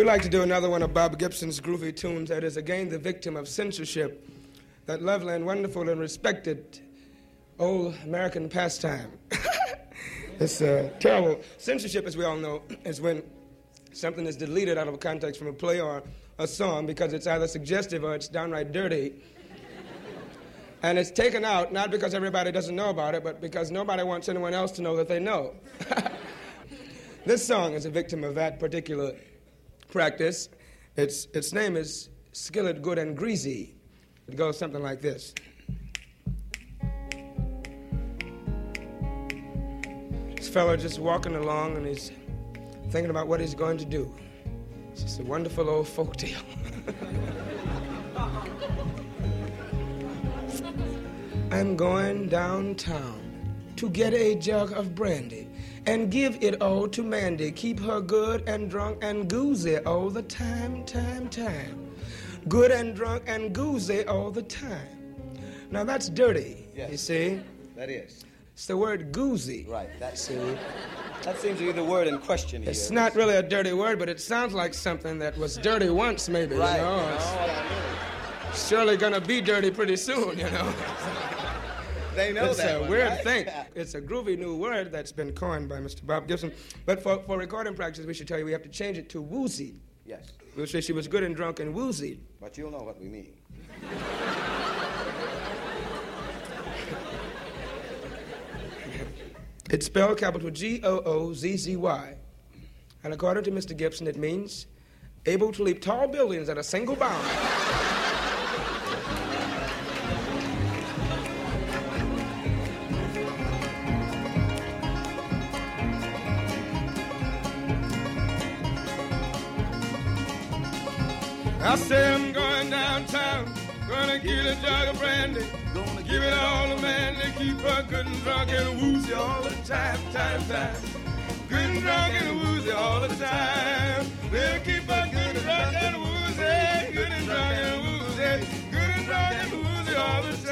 We'd like to do another one of Bob Gibson's groovy tunes that is again the victim of censorship, that lovely and wonderful and respected old American pastime. It's terrible. Censorship, as we all know, is when something is deleted out of context from a play or a song because it's either suggestive or it's downright dirty. And it's taken out not because everybody doesn't know about it, but because nobody wants anyone else to know that they know. This song is a victim of that particular practice. Its name is Skillet Good and Greasy. It goes something like this. This fellow just walking along and he's thinking about what he's going to do. It's just a wonderful old folk tale. I'm going downtown to get a jug of brandy and give it all to Mandy. Keep her good and drunk and goozy all the time. Good and drunk and goozy all the time. Now that's dirty, yes. You see? That is. It's the word goozy. Right, that seems to be the word in question here. It's not really a dirty word, but it sounds like something that was dirty once, maybe, right. You know? It's surely gonna be dirty pretty soon, you know? They know it's that a one, weird right? thing. It's a groovy new word that's been coined by Mr. Bob Gibson. But for recording practice, we should tell you we have to change it to woozy. Yes. We'll say she was good and drunk and woozy. But you'll know what we mean. It's spelled capital Goozzy. And according to Mr. Gibson, it means able to leap tall buildings at a single bound. I say I'm going downtown, gonna get a jug of brandy, gonna give it all to Mandy, keep her good and drunk and woozy all the time. Good and drunk and woozy all the time. We'll keep her good and drunk and woozy, good and drunk and woozy, good and drunk and woozy all the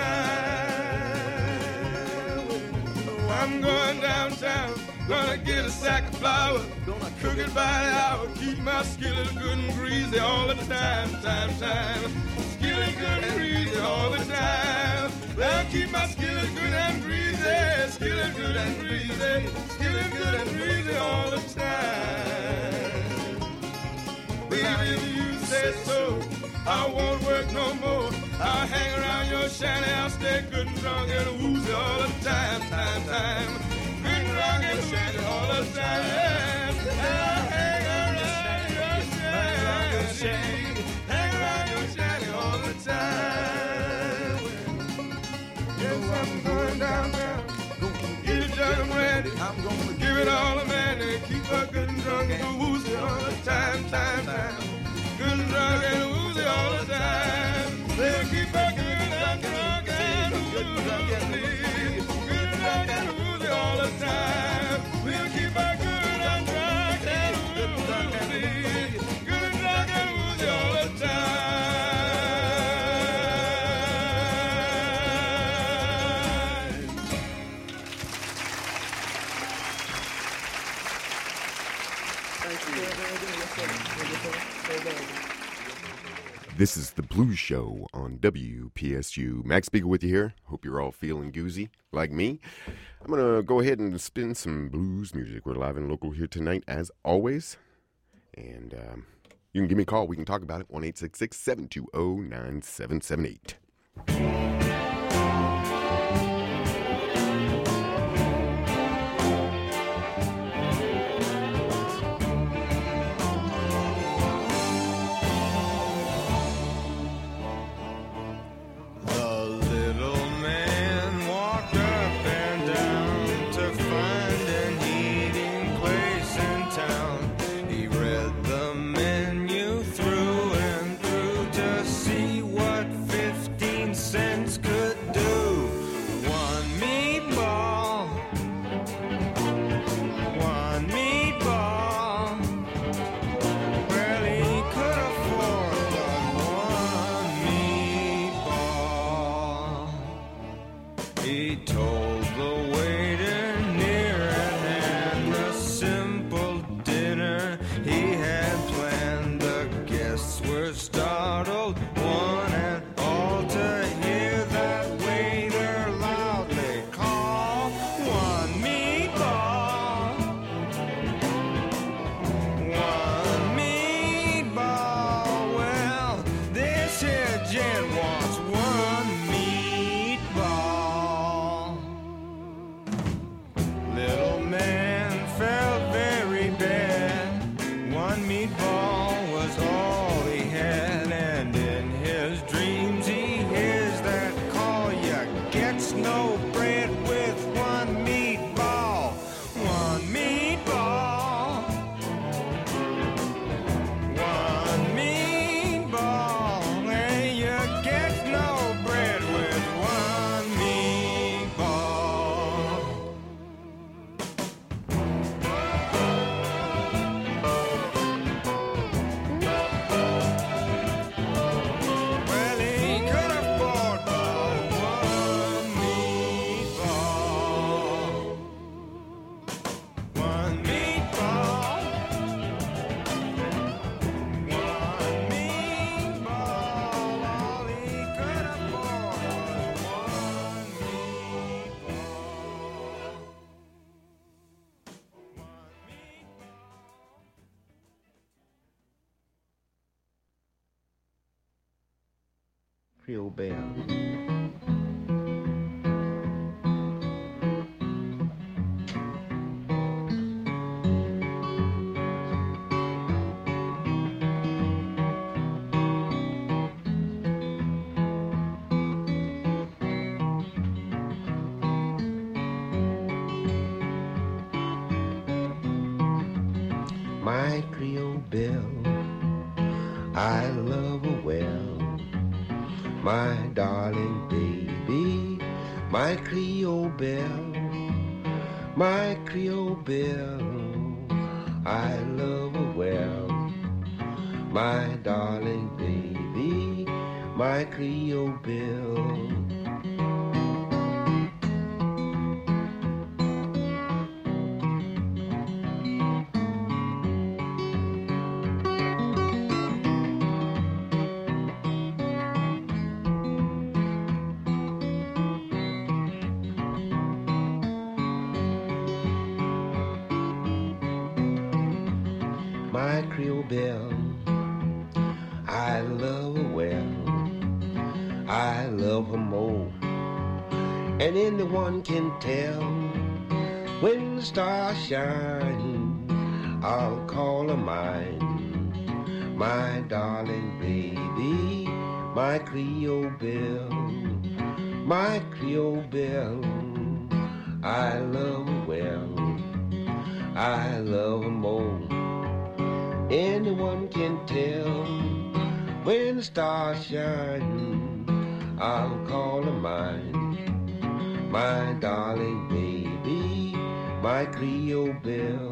time. I'm going downtown, gonna get a sack of flour, gonna cook it by the hour, keep my skillet good and greasy all the time. Skillet good and greasy all the time. Well, keep my skillet good and greasy, skillet good and greasy, skillet good and greasy all the time. Baby, if you say so, I won't work no more. I'll hang around your shanty, I'll stay good and drunk and woozy all the time. Good and drunk and shanty all the time. I'll hang around your shanty, hang around your shanty all the time. Yes, I'm going downtown, get a jug of brandy, I'm gonna give it all to Mandy, keep her good and drunk and woozy all the time. Good and drunk and woozy all the time. They'll keep her good and drunk and woozy, good and drunk and woozy all the time. We'll keep her good and drunk and woozy, good and drunk and woozy all the time. Thank you. This is The Blues Show on WPSU. Max Spiegel with you here. Hope you're all feeling goozy like me. I'm going to go ahead and spin some blues music. We're live and local here tonight, as always. And you can give me a call. We can talk about it. 1-866-720-9778. Through and through to see what 15 cents ball was all he had, and in his dreams he hears that call. You gets no bread with one meatball. One meatball. One meatball. And you get no bread with one meatball. Well, he could afford but one meatball. One meatball. One meatball. All he could afford was one meatball. Creole Belle. My Creole Belle, I love her well. My darling baby, my Creole Belle, my Creole Belle, I love her well. My darling baby, my Creole Belle. My Creole Belle, I love her well, I love her more, and anyone can tell. When the stars shine, I'll call her mine. My darling baby, my Creole Belle, my Creole Belle, I love her well, I love her more. Anyone can tell. When the stars shine, I'll call her mine. My darling baby, my Creole Belle.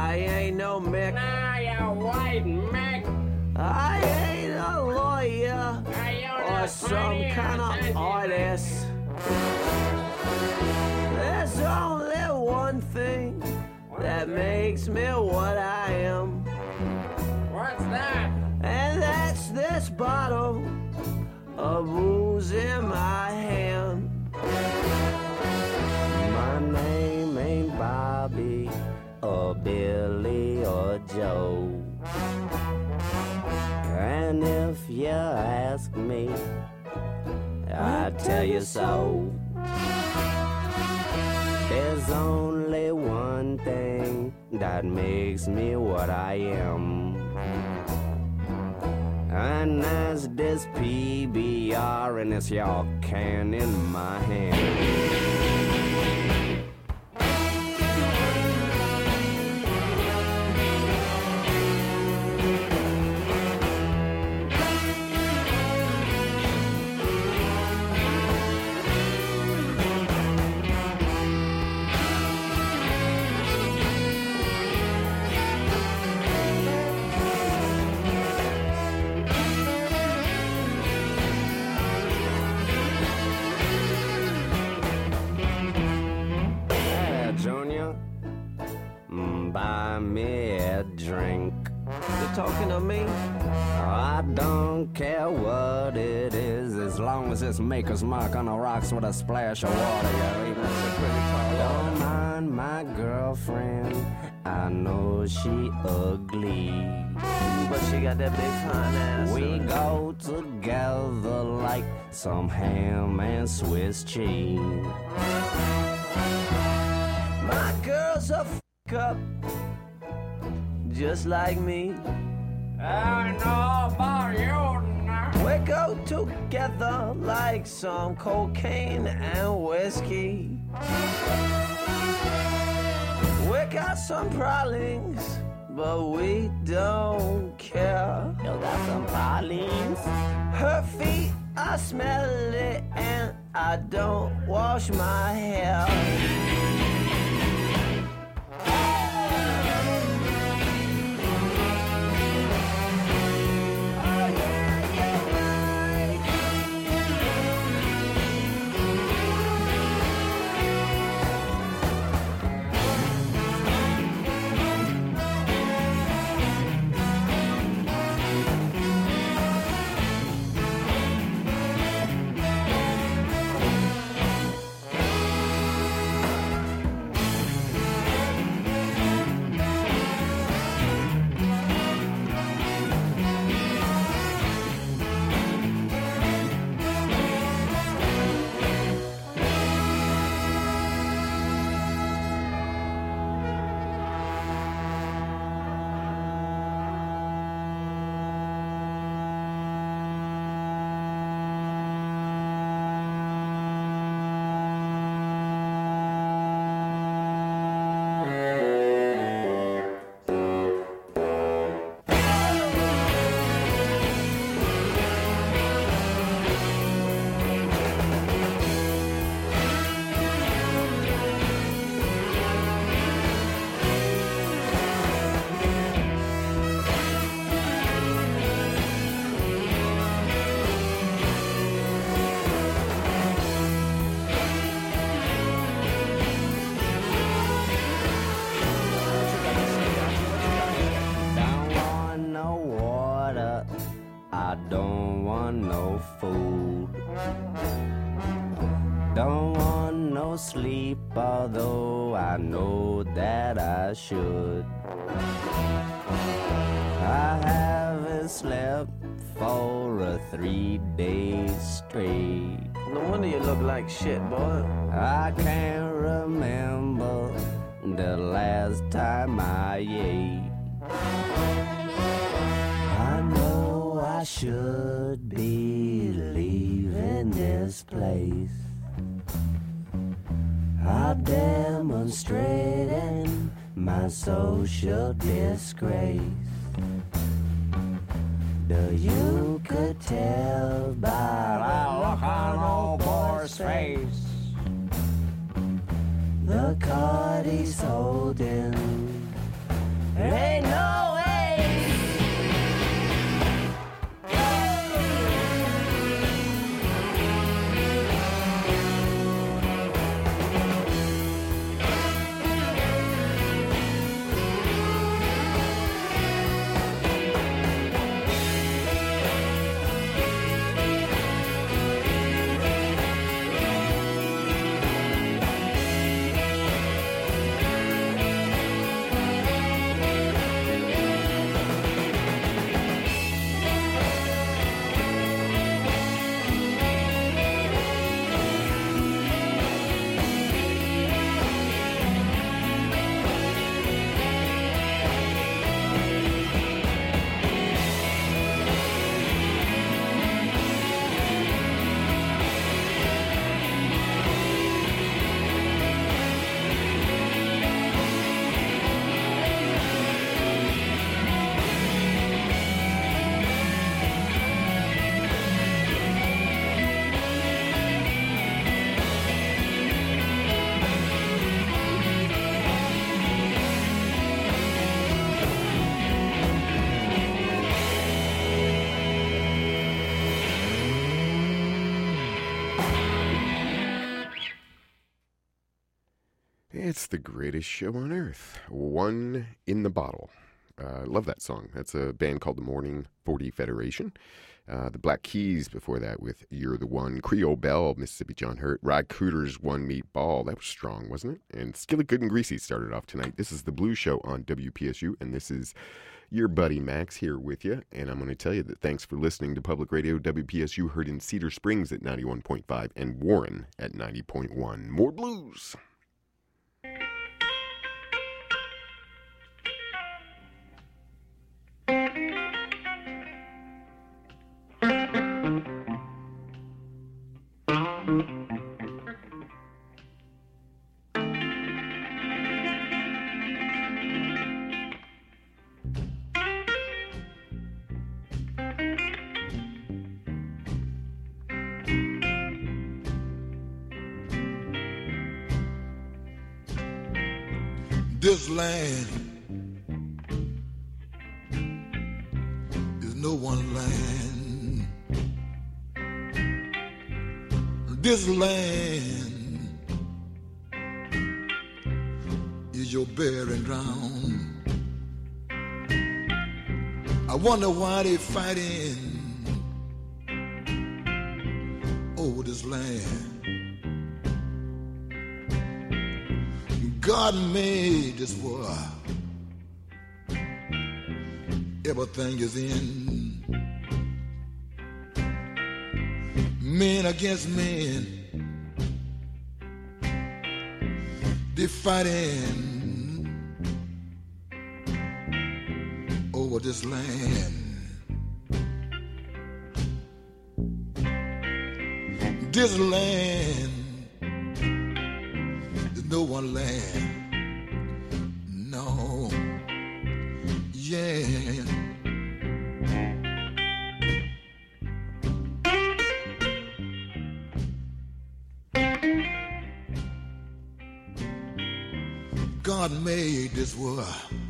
I ain't no Mick. Nah, you white Mick. I ain't a lawyer or some kind of artist. There's only one thing that makes me what I am. What's that? And that's this bottle of booze in my hand. My name ain't Bobby or Billy or Joe. And if you ask me, I tell you so. There's only one thing that makes me what I am. And that's this PBR and this York can in my hand. Buy me a drink. You talking to me? I don't care what it is, as long as it's Maker's Mark on the rocks with a splash of water. Don't mind my girlfriend, I know she ugly, but she got that big fine ass. We go together like some ham and Swiss cheese. My girl's a up just like me. I know about you now. We go together like some cocaine and whiskey. We got some problems, but we don't care. You got some problems? Her feet are smelly and I don't wash my hair. Sleep, although I know that I should. I haven't slept for 3 days straight. No wonder you look like shit, boy. I can't remember the last time I ate. I know I should be leaving this place. I'm demonstrating my social disgrace. You could tell by the look on old boy's face, the card he's holding Ain't no way. It's the greatest show on earth. One in the Bottle. Love that song. That's a band called the Morning 40 Federation. The Black Keys before that with You're the One. Creole Bell, Mississippi John Hurt. Rod Cooter's One Meat Ball. That was strong, wasn't it? And Skillet Good and Greasy started off tonight. This is the Blues Show on WPSU, and this is your buddy Max here with you. And I'm going to tell you that thanks for listening to Public Radio WPSU, heard in Cedar Springs at 91.5 and Warren at 90.1. More blues. This land is no one land. This land is your burying ground. I wonder why they fighting over this land. God made this world. Everything is in. Men against men. They fighting over this land. This land is no one land. No. Yeah. God made this world.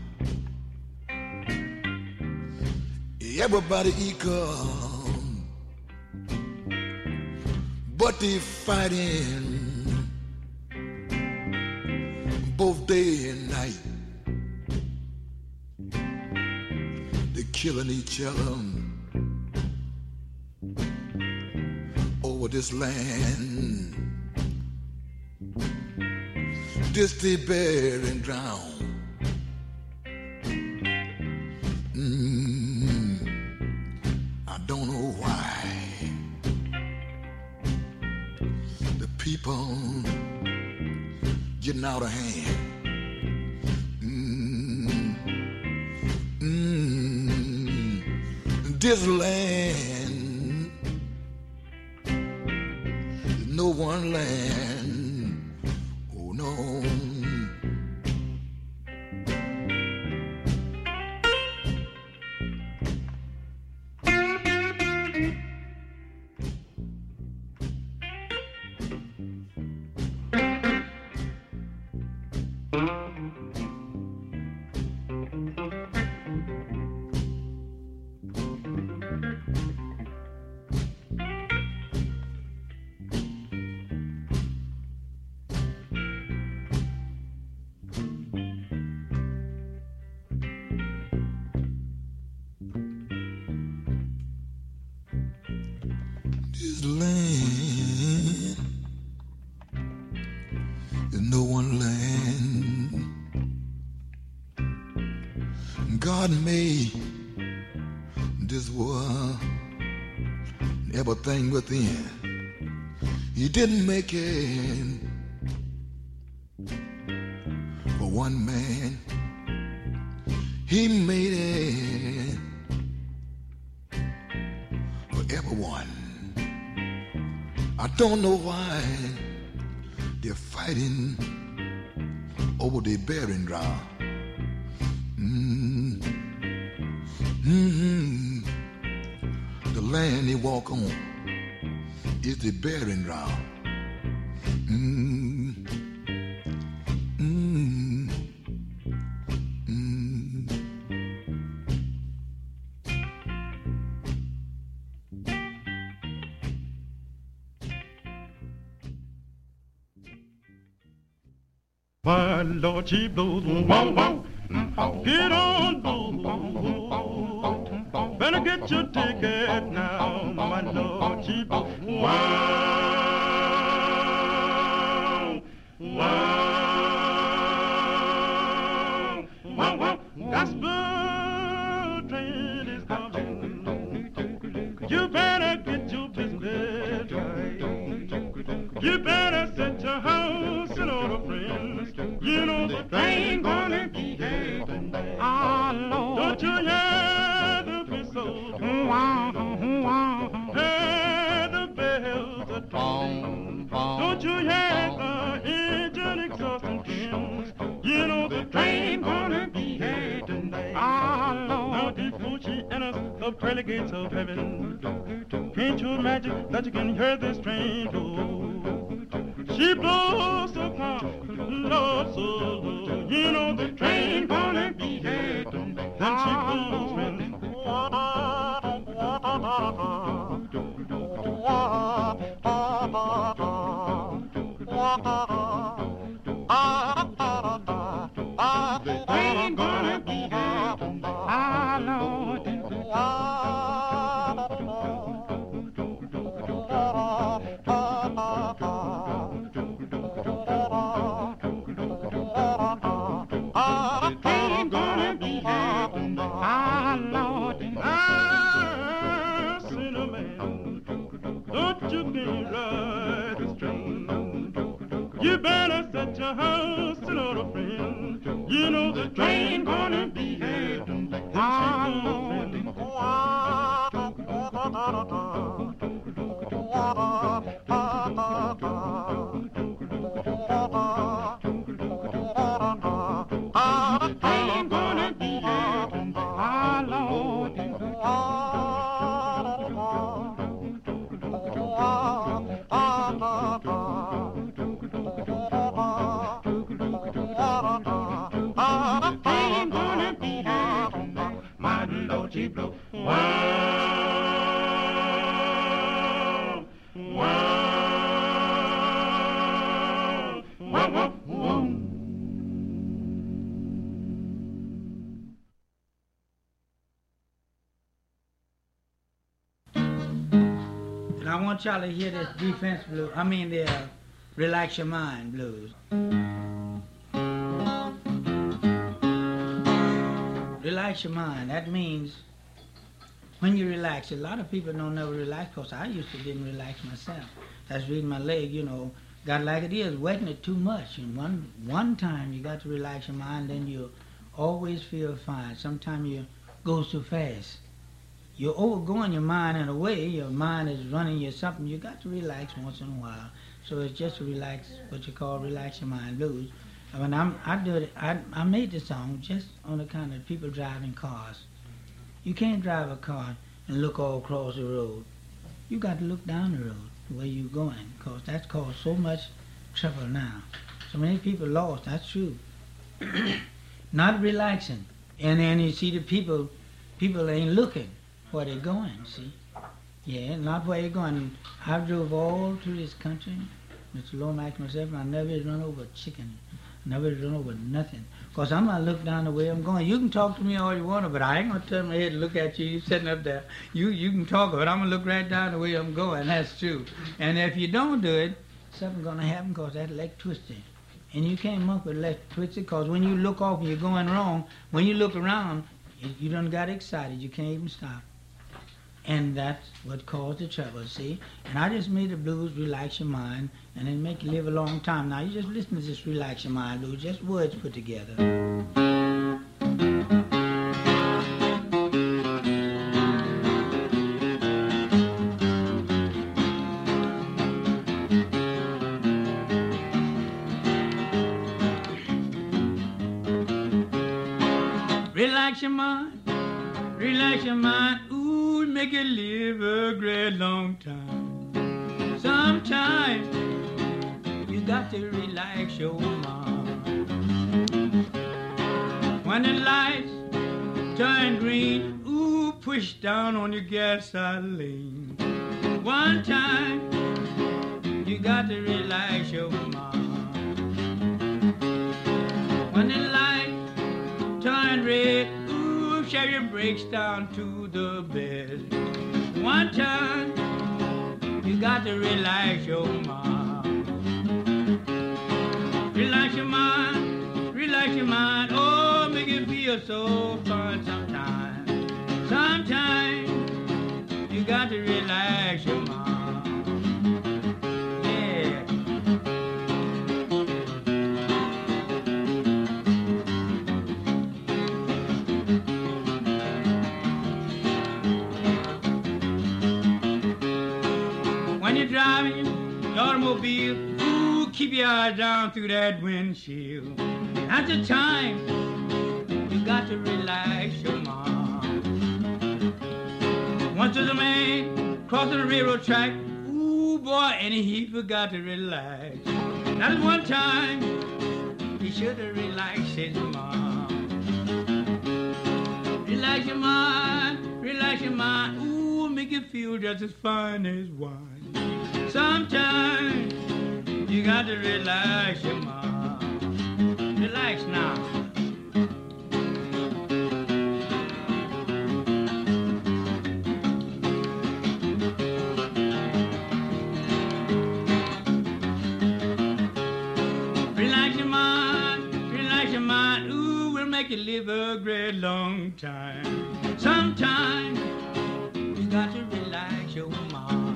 Everybody equal, but they fighting both day and night. They killing each other over this land. This they burying ground. I don't know why the people getting out of hand. This land is no one land. Oh no. This land is no one land. God made this world and everything within. He didn't make it for one man. He made it for everyone. I don't know why they're fighting over the burying ground. The land they walk on is the burying ground. My Lord, she blows, wow, wow. Get on board. Better get your ticket now. My Lord, she blows, wow, wow, wow, wow. Gospel train is coming. You better get your business right. You better set your house in order, friends. You know the train gonna be here tonight. Ah, Lord. Don't you hear the whistle? Hear the bells are tolling. Don't you hear the engine exhausting fumes? You know the train gonna be here tonight. Ah, Lord. Now before she enters the pearly gates of heaven, can't you imagine that you can hear this train go? She blows so calm, Lord, so low. You know the train gonna be here tonight. Then she blows when the train gonna be here tonight. Ah, Lord. You better set your house in order, friend. You know the train gonna be here tonight. I want y'all to hear this defense blues. I mean the relax your mind blues. Relax your mind. That means when you relax. A lot of people don't never relax because I used to didn't relax myself. That's reading my leg, you know, got like it is, wetting it too much. And one time you got to relax your mind, then you always feel fine. Sometimes you go too fast. You're overgoing your mind in a way. Your mind is running you something. You got to relax once in a while. So it's just to relax, what you call relax your mind blues. I mean, I made the song just on account of people driving cars. You can't drive a car and look all across the road. You got to look down the road where you're going, because that's caused so much trouble now. So many people lost. That's true. Not relaxing, and then you see the people ain't looking where they're going, see? Yeah, not where you're going. I drove all through this country, Mr. Lomax myself, and I never run over a chicken. Never run over nothing. Because I'm going to look down the way I'm going. You can talk to me all you want, but I ain't going to turn my head and look at you. You sitting up there. You can talk, but I'm going to look right down the way I'm going. That's true. And if you don't do it, something's going to happen because that leg twisted. And you can't muck with leg twisted because when you look off and you're going wrong, when you look around, you done got excited. You can't even stop. And that's what caused the trouble, see? And I just made the blues relax your mind and then make you live a long time. Now, you just listen to this relax your mind blues, just words put together. Relax your mind, ooh, make it live a great long time. Sometimes you got to relax your mind. When the lights turn green, ooh, push down on your gasoline. One time you got to relax your mind. When the lights turn red, Sherry breaks down to the bed. One time, you got to relax your mind. Relax your mind, oh, make it feel so fun sometimes. Sometimes, you got to relax your mind. Driving your automobile, ooh, keep your eyes down through that windshield. At the time, you got to relax your mind. Once was a man crossing the railroad track, ooh, boy, and he forgot to relax. That was one time, he should have relaxed his mind. Relax your mind, ooh, make it feel just as fine as wine. Sometimes you got to relax your mind. Relax now. Relax your mind, ooh, we'll make you live a great long time. Sometimes you got to relax your mind.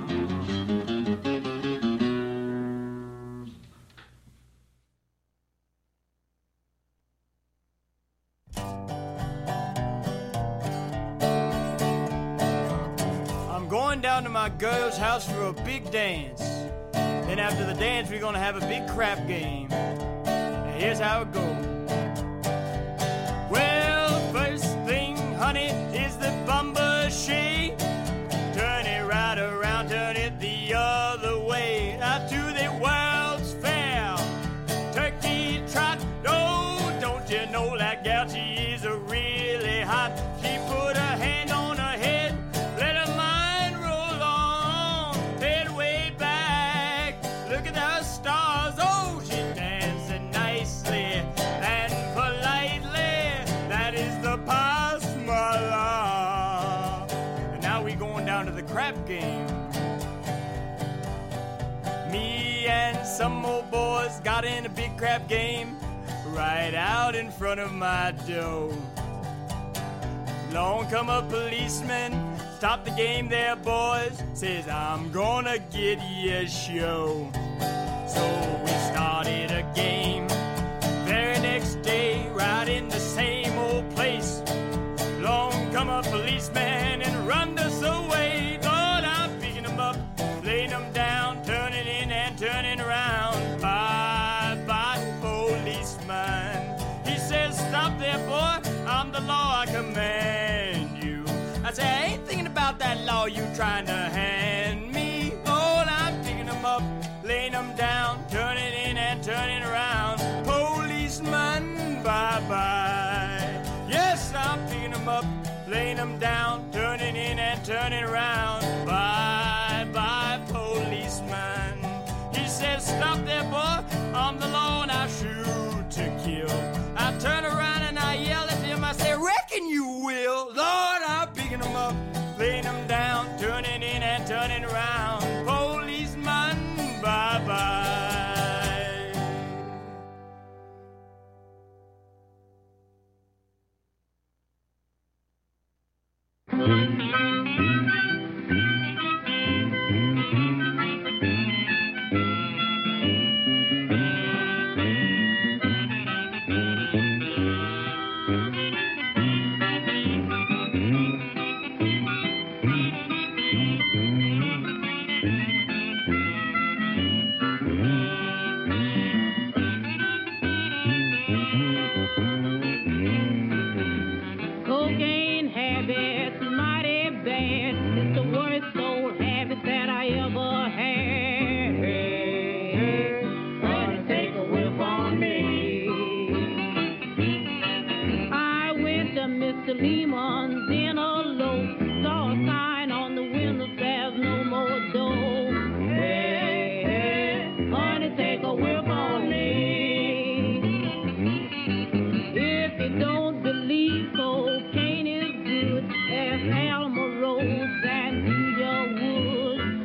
Down to my girl's house for a big dance. Then after the dance, we're gonna have a big crap game. Now here's how it goes. Well, first thing, honey, is the bumbershoe. Turn it right around, turn it the other way. Out to the World's Fair. Turkey trot, oh, don't you know that gal, she is a really hot. She put her hand on her head. Crap game. Me and some old boys got in a big crap game right out in front of my door. Long come a policeman, stop the game there, boys. Says, I'm gonna get you a show. So we started a game. Very next day, right in the same old place. Long come a policeman and run us away. Laying them down, turning in and turning around. Bye-bye, policeman. He says, stop there, boy, I'm the law, I command you. I say, I ain't thinking about that law you trying to hand me. Oh, I'm picking them up, laying them down, turning in and turning around. Policeman, bye-bye. Yes, I'm picking them up, laying them down, turning in and turning around. Bye-bye, policeman. He says, stop there, boy, I'm the law and I shoot to kill. I turn around and I yell at him. I say, reckon you will. Lord, I'm picking them up, laying them down, turning in and turning around. Policeman, bye-bye. Cocaine habits, mighty bad. It's the worst old habit that I ever had. Gonna take a whiff on me. I went to Mr. Lehman's in a low, saw a sign on the window, there's no more dough. Honey, take a whiff on me. If you don't believe cocaine is good, ask Alma Rose and Cedar Woods.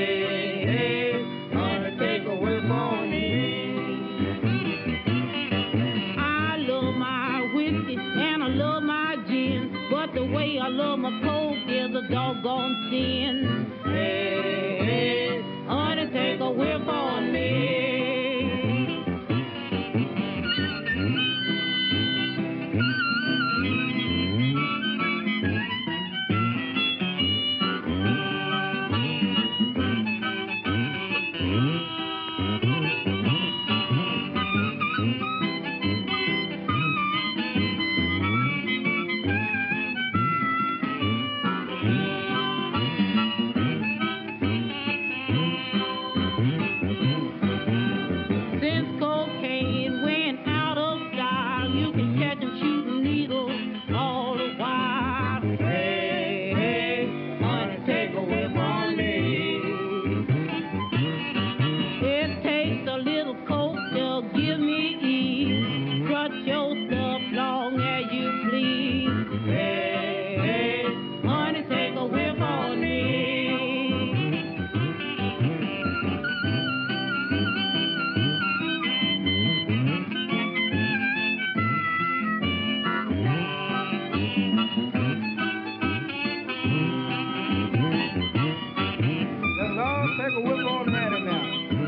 Honey, take a whiff on me. I love my whiskey and I love my gin, but the way I love my coke is a doggone sin. Honey, take a whiff on me. Since cocaine went out of style, you can catch 'em shooting needles all the while. Honey, take a whiff on me. It takes a little coke to give me ease. Strut your stuff long as you please. Honey, take a whiff on me. Let's all take a whiff on Matty now.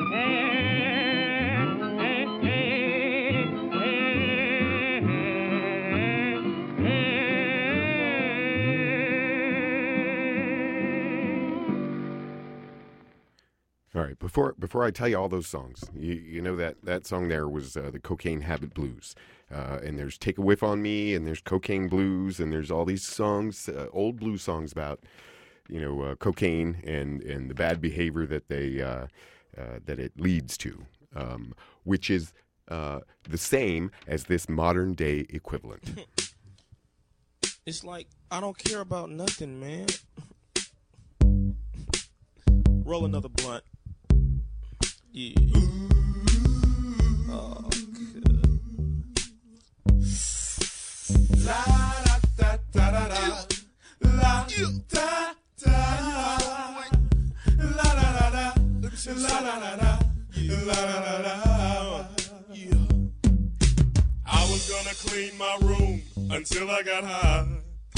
All right, before I tell you all those songs, you know that song there was the Cocaine Habit Blues, and there's Take a Whiff on Me, and there's Cocaine Blues, and there's all these songs, old blues songs about cocaine and the bad behavior that that it leads to, which is the same as this modern day equivalent. It's like I don't care about nothing, man. Roll another blunt. Yeah. Oh, good. La da da da da da. La da da da. La da da da. La da da da. La da da da. Yeah. I was gonna clean my room until I got high.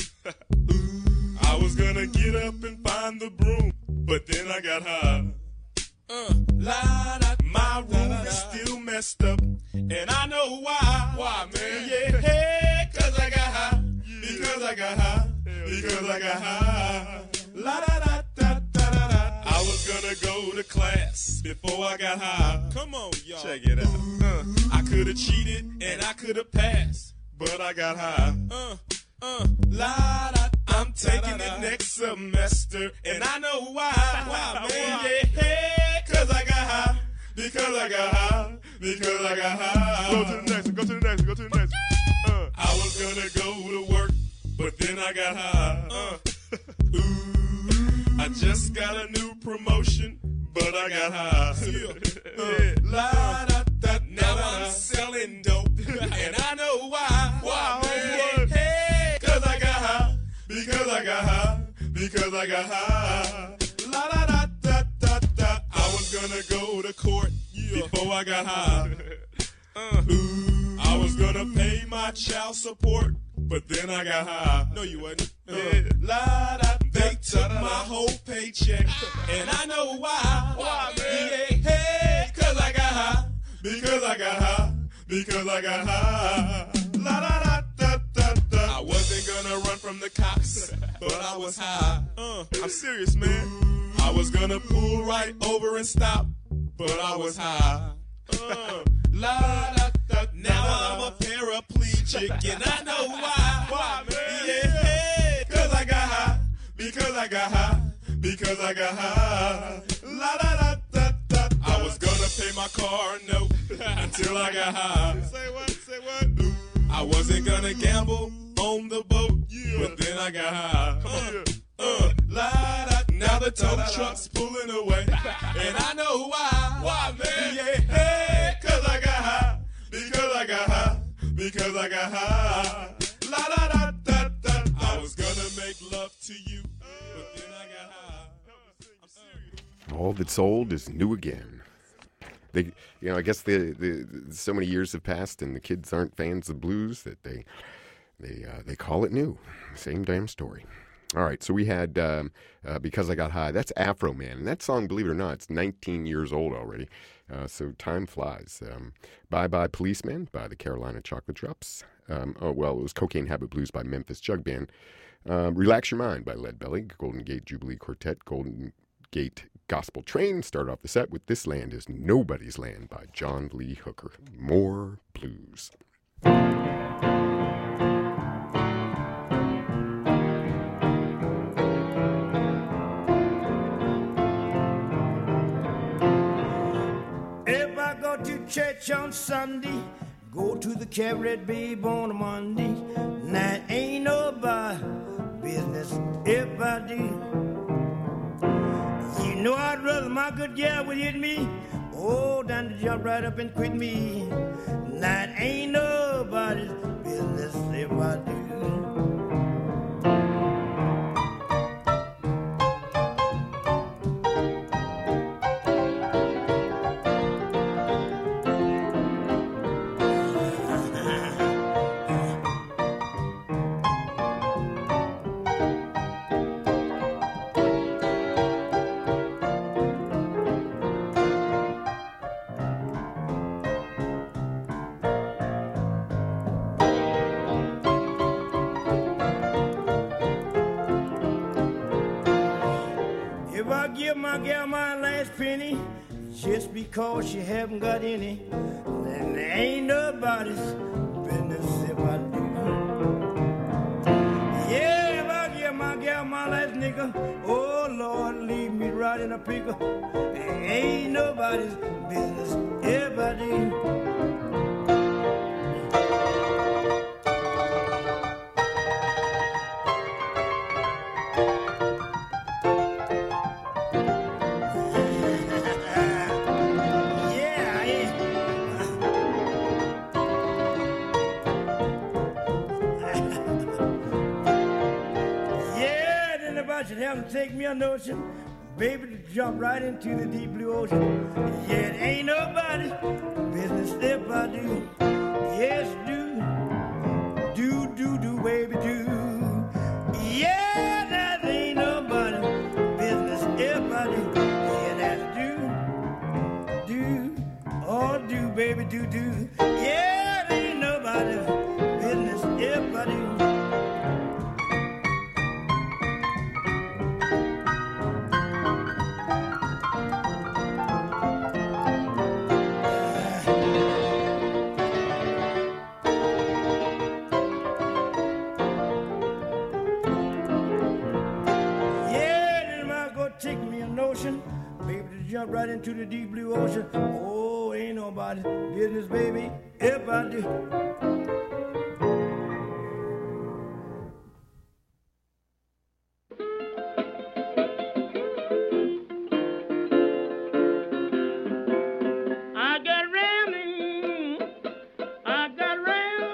I was gonna get up and find the broom, but then I got high. My room is still messed up, and I know why. Why, man? Yeah, hey, 'cause I got high. Because I got high. Because I got high. La da da da da da da. I was gonna go to class before I got high. Come on, y'all. Check it out. I could have cheated and I could have passed, but I got high. La da. I'm taking it next semester, and I know why. Why, man? Yeah, hey, 'cause I got high. Because I got high. Because I got high. Go to the next one. Go to the next one. Go to the next one. I was gonna go to work, but then I got high. I just got a new promotion, but I got high. La da da. Now I'm selling dope, and And I know why. Why, man? Hey, cause I got high. Because I got high. Because I got high. La da da da da da. I was gonna go to court before I got high. I was gonna pay my child support, but then I got high. No, you wasn't. La da. They took my whole paycheck, and I know why. Why, man? Yeah, hey, cause I got high. Because I got high. Because I got high. La da da da da da. I wasn't gonna run from the cops, but I was high. I'm serious, man. I was gonna pull right over and stop, but I was high. La da da. Now I'm a paraplegic, and I know why. Why, man? Yeah, cause I got high. Because I got high. Because I got high. La da da da da. I was gonna pay my car note until I got high. Say what? Say what? I wasn't gonna gamble on the boat, but then I got high. La da. Now the tow truck's pulling away, and I know why. Why, man? Yeah, hey, cause I got high. Because I got high. Because I got high. La da da da da. I was gonna make love to you, but then I got high. I'm serious. All that's old is new again. They, I guess the so many years have passed, and the kids aren't fans of blues that they call it new. Same damn story. All right, so we had Because I Got High. That's Afro Man, and that song, believe it or not, it's 19 years old already. So time flies. Bye Bye Policeman by the Carolina Chocolate Drops. It was Cocaine Habit Blues by Memphis Jug Band. Relax Your Mind by Lead Belly. Golden Gate Jubilee Quartet. Golden Gate Gospel Train. Start off the set with This Land Is Nobody's Land by John Lee Hooker. More blues. To church on Sunday, go to the cabaret, babe, on a Monday. Now ain't nobody business if I do. You know I'd rather my good gal would hit me, than to jump right up and quit me. Now ain't nobody's business if I do. Give my gal my last penny just because she haven't got any, then there ain't nobody's business if I do. Yeah, if I give my gal my last nigga, oh Lord, leave me right in a pickle. There ain't nobody's business if I do. Have to take me a notion, baby, to jump right into the deep blue ocean. Yeah, it ain't nobody's business if I do. Yes, do, baby, do. Yeah, that ain't nobody's business if I do. Yeah, that's do, baby, do. Yeah, it ain't nobody's business if I do. Jump right into the deep blue ocean. Oh, ain't nobody business, baby, if I do. I got ramming, I got ramming.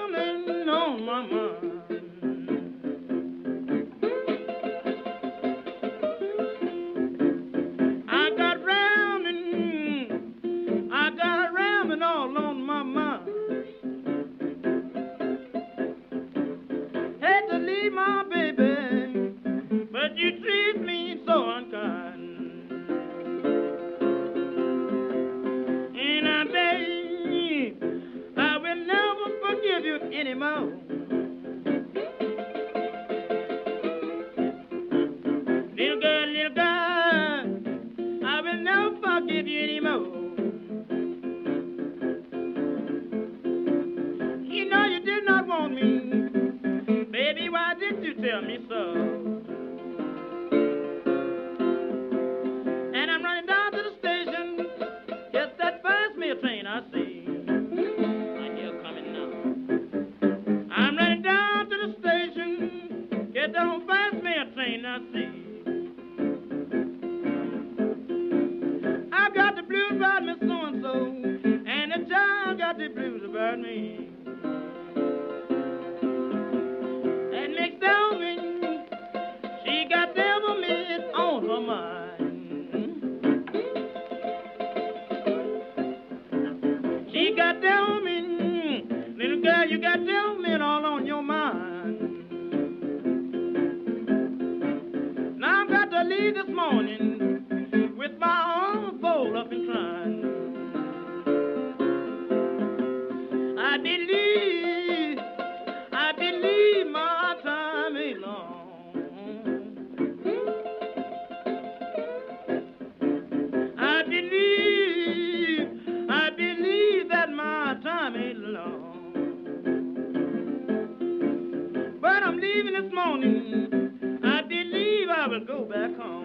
tell me so. And I'm running down to the station, get that fast mail train I see. I hear coming now. I'm running down to the station, get that old fast mail train I see. I got the blues about me so-and-so, and the child got the blues about me. And next time she got devil me on her mind. She got devil me, little girl, you got devil me all on your mind. Now I've got to leave this morning with my arms folded up and crying. I believe my time ain't long. I believe that my time ain't long. But I'm leaving this morning. I believe I will go back home.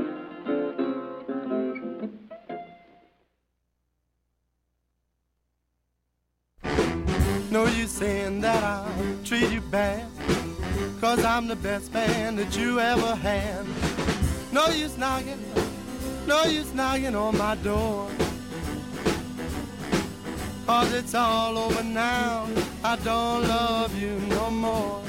No use saying that I'll treat you bad, 'cause I'm the best man that you ever had. No use knocking on my door, 'cause it's all over now, I don't love you no more.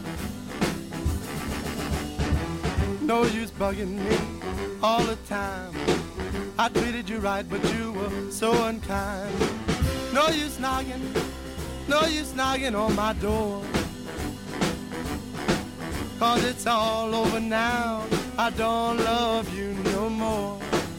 No use bugging me all the time, I treated you right but you were so unkind. No use knocking on my door, 'cause it's all over now, I don't love you no more.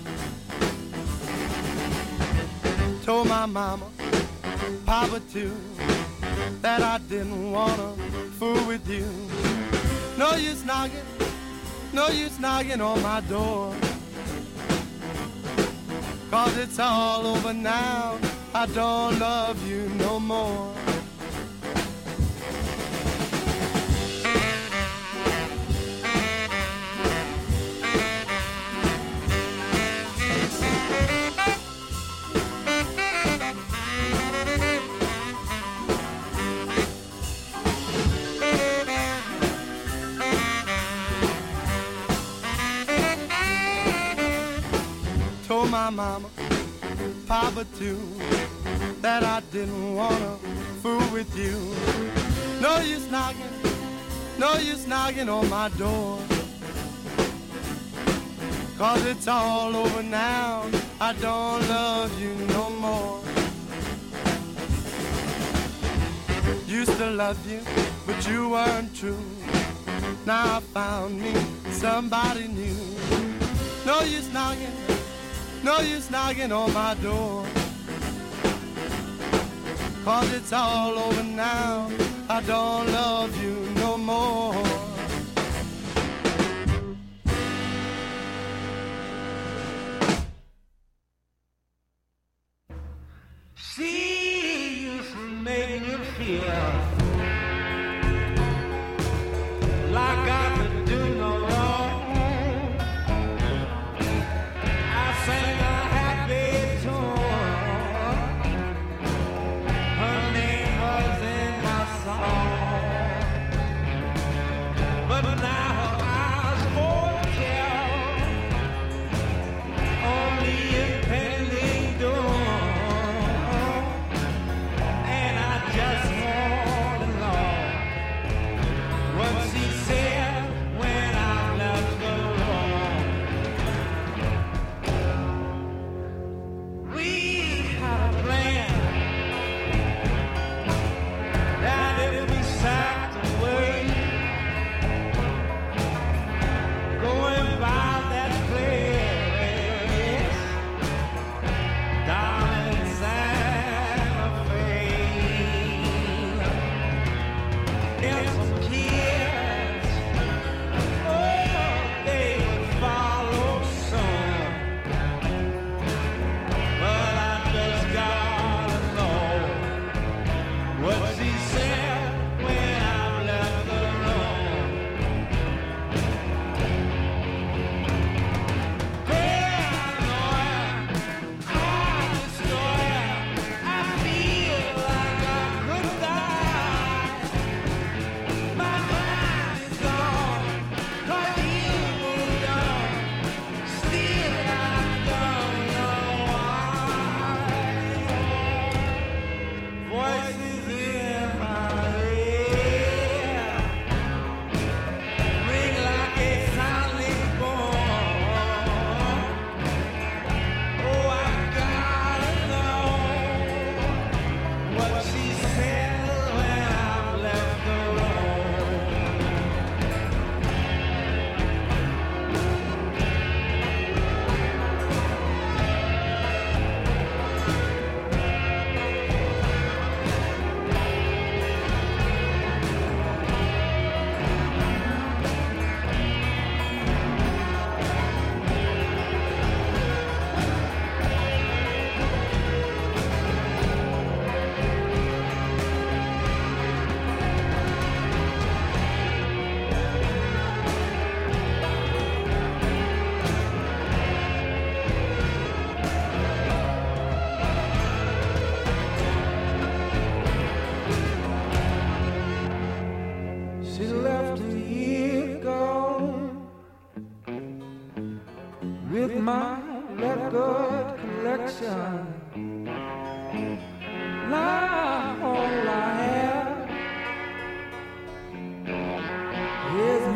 Told my mama, papa too, that I didn't wanna fool with you. No use knocking on my door, 'cause it's all over now, I don't love you no more. Told my mama, papa too, that I didn't wanna fool with you. No use knocking on my door, 'cause it's all over now, I don't love you no more. Used to love you, but you weren't true. Now I found me somebody new. No use knocking on my door, 'cause it's all over now, I don't love you no more. See, you make me feel like I could do no wrong. I sang a happy tune, her name was in my song.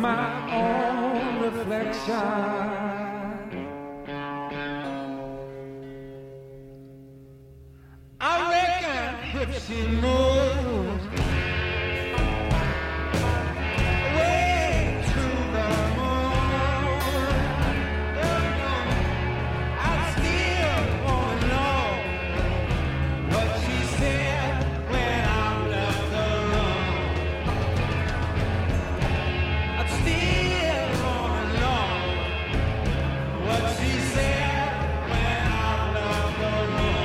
my own reflection. I reckon if she moves way to the moon, I still wanna know what she said when I left the room. I still wanna know what she said when I left the room.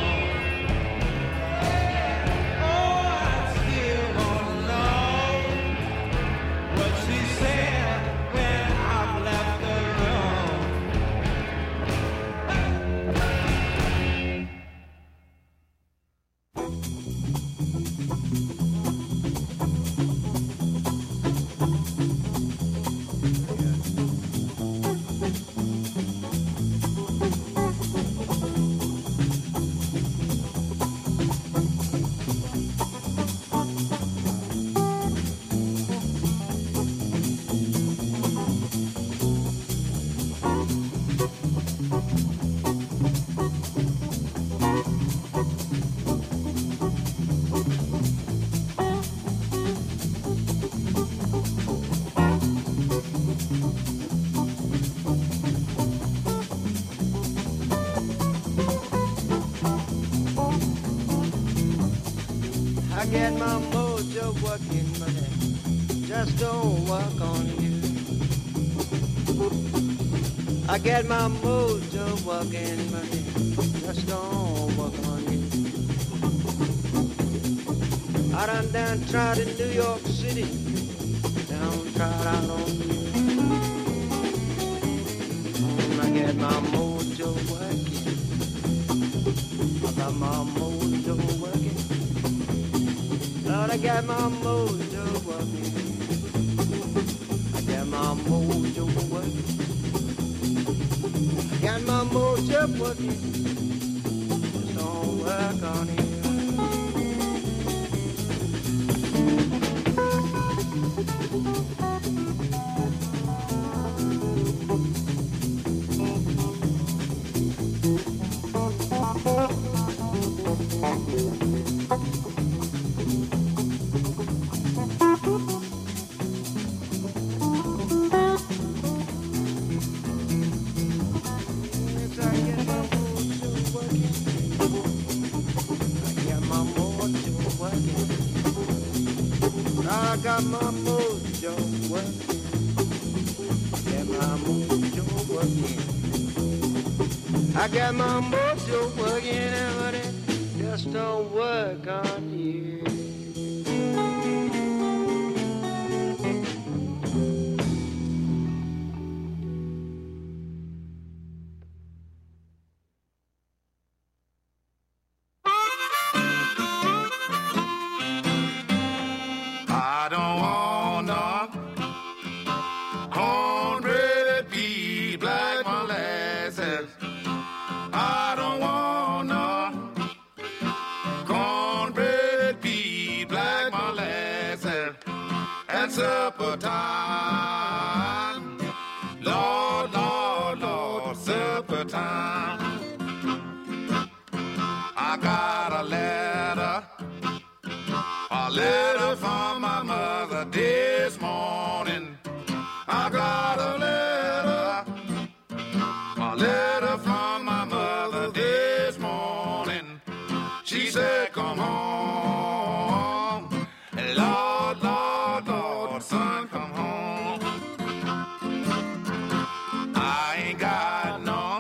I get my mojo working, but it just don't work on you. I get my mojo working, but it just don't work on you. I done tried in New York City, don't try it out on you. I get my mojo working, I got my mojo working. Lord, I got my mojo working. I got my mojo working. I got my mojo working. Just don't work on it. I got my mojo working. Get my mojo working. I got my mojo working, but it just don't work on you. I don't want no cornbread beef like molasses. I don't want no cornbread beef like molasses. At supper time, Lord, Lord, Lord, supper time. I got a letter from my mother this morning. I got a letter from my mother this morning. She said, come home. Lord, Lord, Lord, son, come home. I ain't got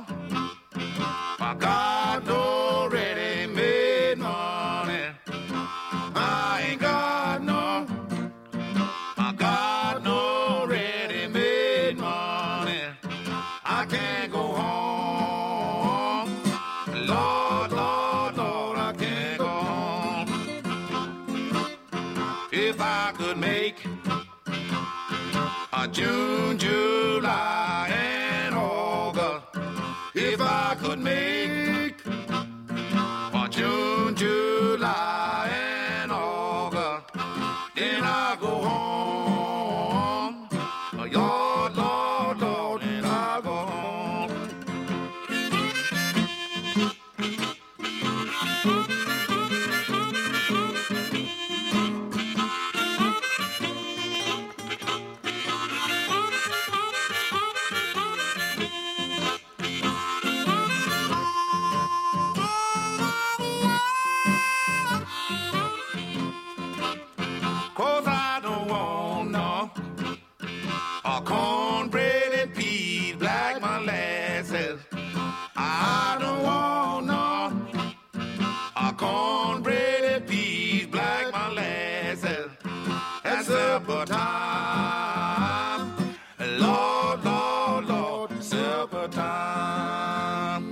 no ready-made money. I ain't got no ready-made money. I can't go home. Lord, Lord, Lord, I can't go home. If I could make a June, July, and August, if I could make a June, July, and then I go home. cornbread and peas, black molasses. I don't want no cornbread and peas, black molasses. At supper time, Lord, Lord, Lord, supper time.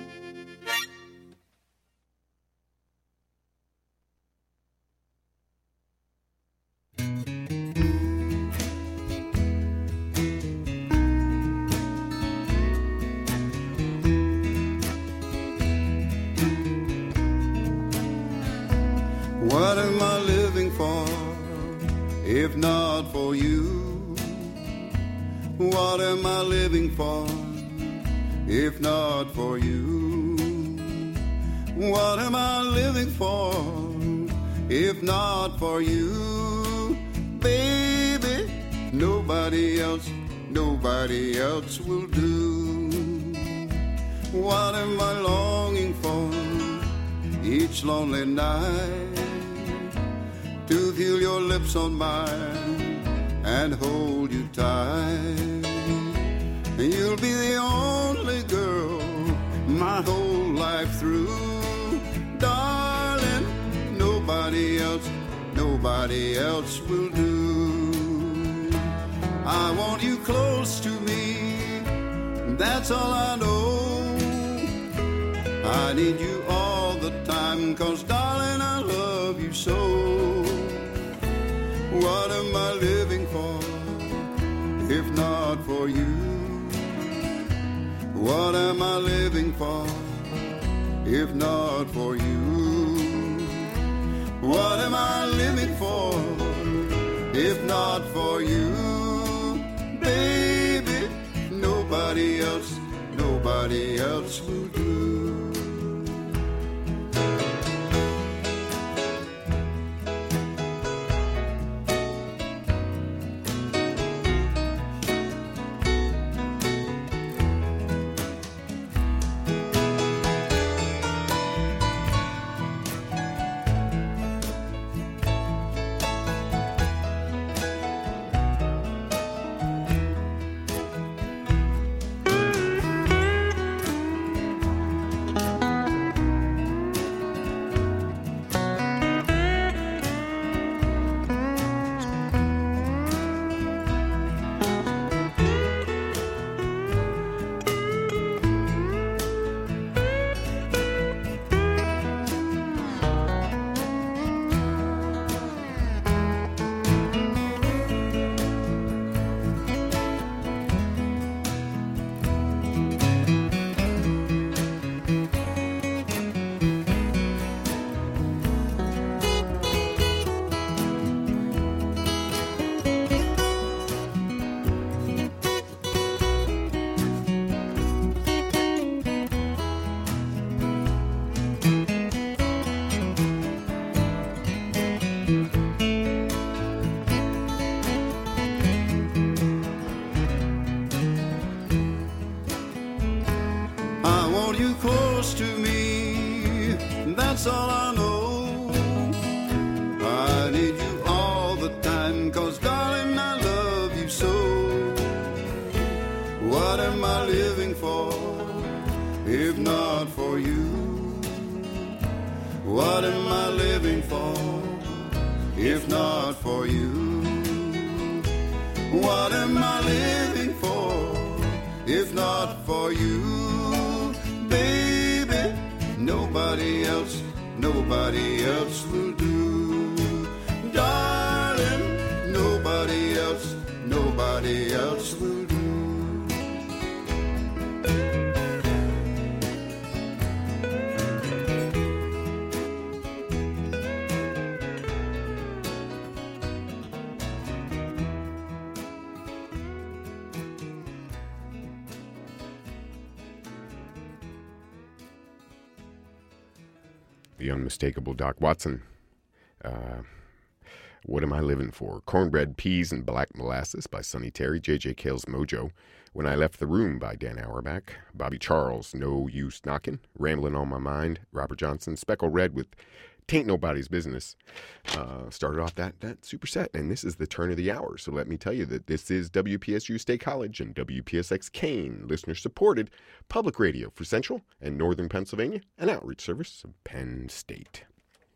What am I living for, if not for you? What am I living for, if not for you? What am I living for, if not for you? Baby, nobody else will do. What am I longing for each lonely night? To feel your lips on mine and hold you tight. You'll be the only girl my whole life through. Darling, nobody else will do. I want you close to me, that's all I know. I need you all the time, 'cause darling, I love you so. What am I living for, if not for you? What am I living for, if not for you? What am I living for, if not for you? Baby, nobody else will do. That's all I know. I need you all the time, 'cause darling, I love you so. What am I living for, if not for you? What am I living for, if not for you? What am I living for, if not for you? Baby, nobody else will do. Darling, nobody else will do. The unmistakable Doc Watson. What Am I Living For? Cornbread, Peas, and Black Molasses by Sonny Terry. J.J. Cale's Mojo. When I Left the Room by Dan Auerbach. Bobby Charles, No Use Knockin'. Ramblin' on My Mind. Robert Johnson. Speckle Red with Tain't Nobody's Business. Started off that superset, and this is the turn of the hour. So let me tell you that this is WPSU State College and WPSX Kane, listener-supported public radio for Central and Northern Pennsylvania, an outreach service of Penn State.